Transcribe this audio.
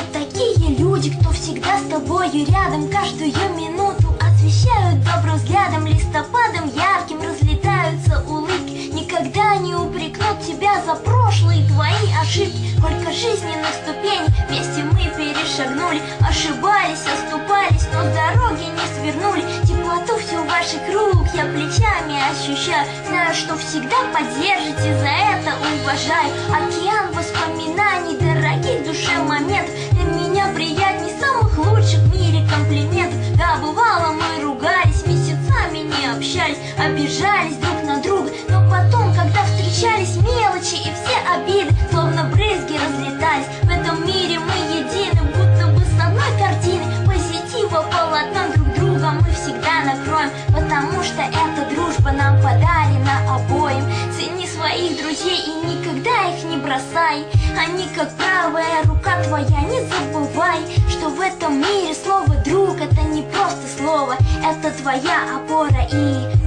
Вот такие люди, кто всегда с тобою рядом, каждую минуту освещают добрым взглядом, листопадом ярким разлетаются улыбки, никогда не упрекнут тебя за прошлые твои ошибки. Сколько жизненных ступеней вместе мы перешагнули, ошибались, оступались, но с дороги не свернули. Теплоту всю ваших рук я плечами ощущаю, знаю, что всегда поддержите, за это уважаю. Океан воспоминаний, дорогих душе моментов, для меня приятней самых лучших в мире комплиментов. Да, бывало, мы ругались, месяцами не общались, обижались друг на друга, но потом, когда встречались, мелочи и все обиды словно брызги разлетались. В этом мире мы едины, будто бы с одной картины, позитива полотном друг друга мы всегда накроем, потому что эта дружба нам подарена обоим. Цени своих друзей и никогда их не бросай, они как правая рука твоя, не забывай, что в этом мире слово «друг» — это не просто слово, это твоя опора и